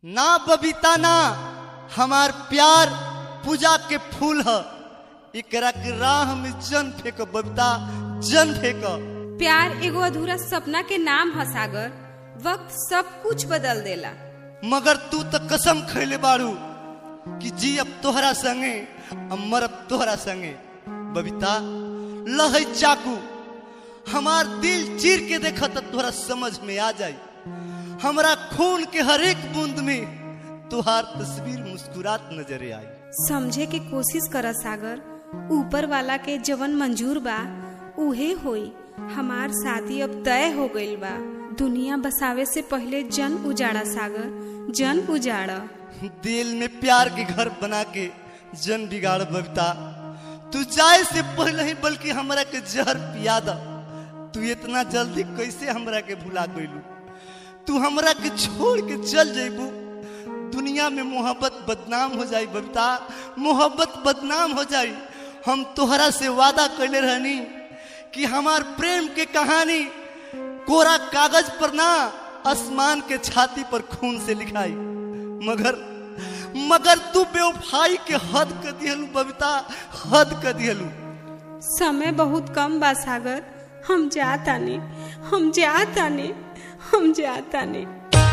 ना बबीता ना हमार प्यार पूजा के फूल है। एकरा के राह में जन फेंक बबीता, जन फेंक। प्यार एगो अधूरा सपना के नाम है सागर, वक्त सब कुछ बदल देला। मगर तू तो कसम खैले बारू कि जी अब तोहरा संगे मर अब तोहरा संगे। बबीता लहै चाकू, हमार दिल चीर के देखा तो तोहरा समझ में आ जाई। हमरा खून के हर एक बूंद में तुहार तस्वीर मुस्कुरात नजर आई। समझे के कोशिश कर सागर, ऊपर वाला के जवन मंजूर बा उहे होई। हमार शादी अब तय हो गइल बा। दुनिया बसावे से पहले जन उजाड़ा सागर, जन उजाड़ा। दिल में प्यार के घर बना के जन बिगाड़ बबीता। तू जाए से पहले ही बल्कि हमरा के जहर पिया दा। तू इतना जल्दी कैसे हमरा के भुला गइलू? तू हमरा के छोड़ के चल जाइबू। दुनिया में मोहब्बत बदनाम हो जाई बबीता, मोहब्बत बदनाम हो जाई। हम तोहरा से वादा कैले रहनी कि हमार प्रेम के कहानी कोरा कागज पर ना आसमान के छाती पर खून से लिखाई। मगर तू बेवफाई के हद कर दिहलू बबीता, हद कर दिहलू। समय बहुत कम बा सागर, हम जातानी, हम जातानी, हम जातानी।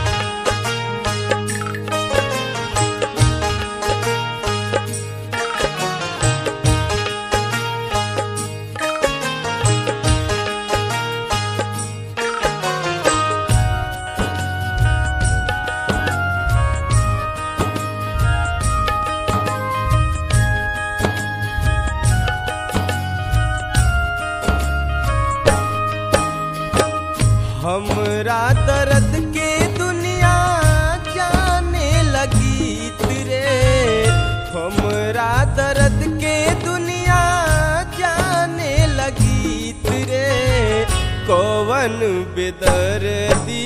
हमरा दर्द के दुनिया जाने लगी तेरे। हमरा दर्द के दुनिया जाने लगी तेरे। कौवन बेदर्दी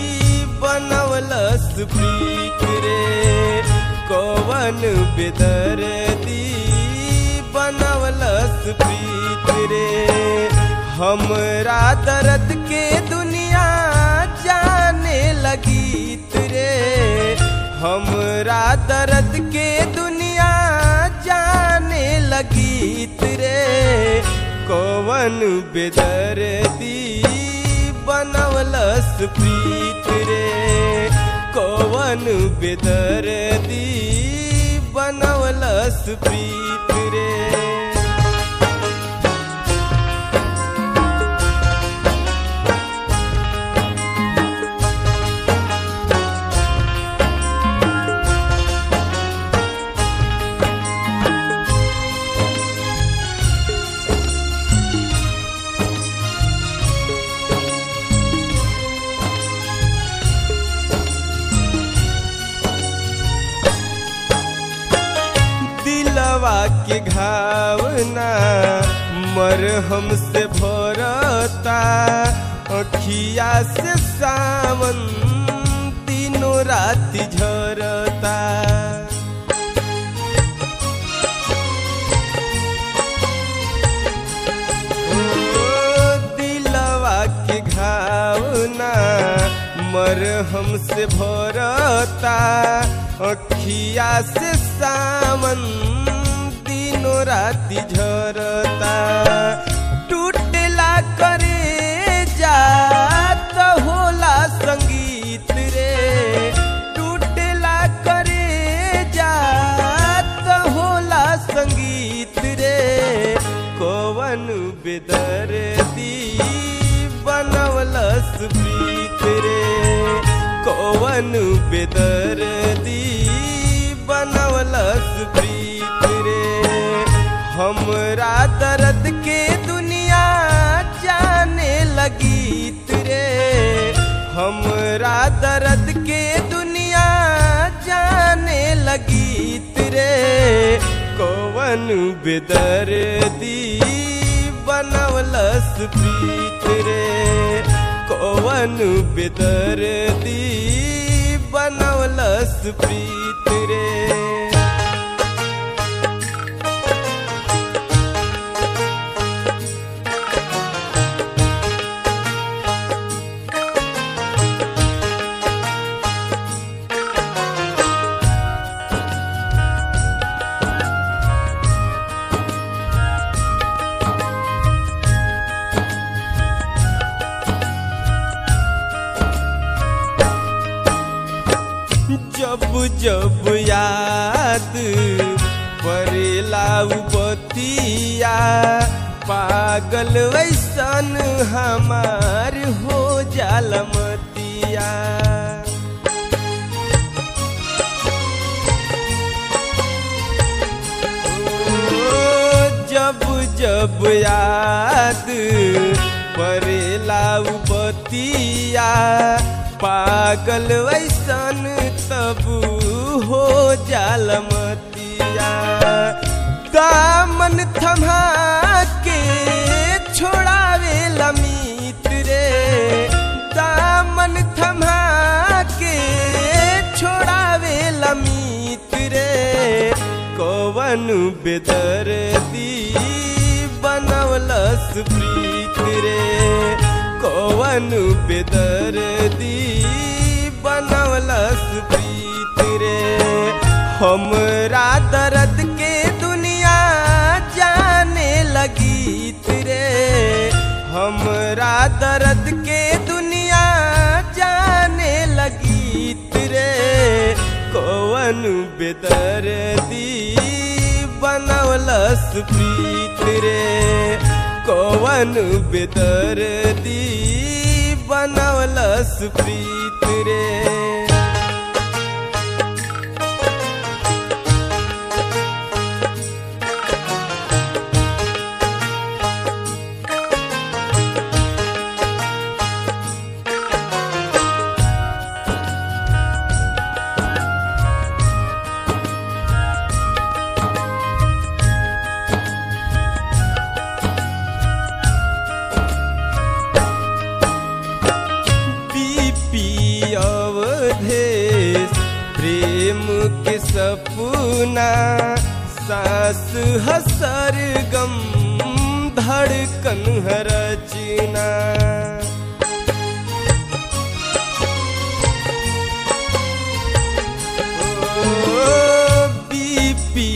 बनवलस प्रीत रे। कौवन बेदर्दी बनवलस प्रीत रे। हमरा दर्द के दुनिया जाने लगी तेरे। हमरा दर्द के दुनिया जाने लगी तेरे। कौवन बेदर्दी बनवलस प्रीत रे। कौवन बेदर्दी बनवलस प्रीत रे। के घावना मरहम से भरता। अखिया से सावन तीनों राति झरता। दिलवा के घावना मरहम से भरता। अखिया से सावन तीनों राति झरता। टूटला करे जात होला संगीत रे। टूटला करे जात होला संगीत रे। कौवन बेदर्दी बनवलस प्रीत रे। कौवन बेदर्दी बनवलस प्रीत रे। हमरा दर्द के दुनिया जाने लगी तेरे। हमरा दर्द के दुनिया जाने लगी तेरे। कौवन बेदर्दी बनवलस प्रीत रे। कौवन बेदर्दी बनवलस प्रीत रे। जब जब याद परेला उ बतिया पागल वैसन हमार हो जाला मतिया। जब जब याद परेला उ बतिया पागल वैसन तब हो जाला मतिया। दामन थमा के छोड़ावे लमीत रे, दामन थमा के छोड़ावे लमीत रे। कौन बेदर्दी बनवलस प्रीत रे, कौन बेदर्दी बनवलस प्रीत रे। हमरा दर्द के दुनिया जाने लगीत रे, हमरा दर्द के दुनिया जाने लगीत रे। कौन बेदर्दी बनवलस प्रीत रे, कौन बेदर्दी बनवलस प्रीत रे। प्रेम के सपना सांस हसर गम धड़कन रचना। बीपी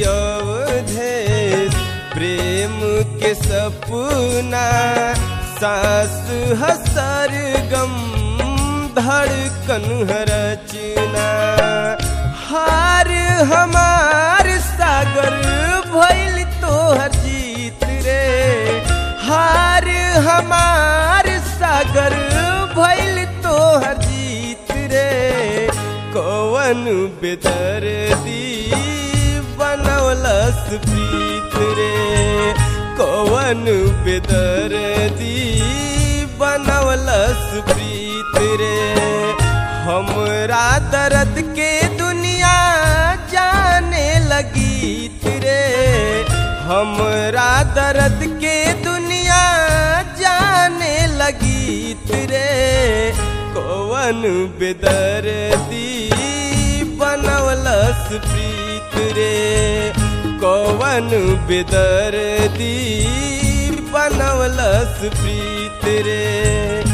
अवधेश प्रेम के सपना सांस हसर गम धड़कन रचना। हार हमार सागर भइल तोहर जीत रे, हार हमार सागर भइल तोहर जीत रे। कौन बेदर्दी बनवलस प्रीत रे, कौन बेदर्दी बनवलस प्रीत रे। हमरा दर्द के दुनिया जाने लगीत रे, हमरा दर्द के दुनिया जाने लगीत रे। कौन बेदर्दी बनवलस प्रीत रे, कौन बेदर्दी बनवलस प्रीत रे।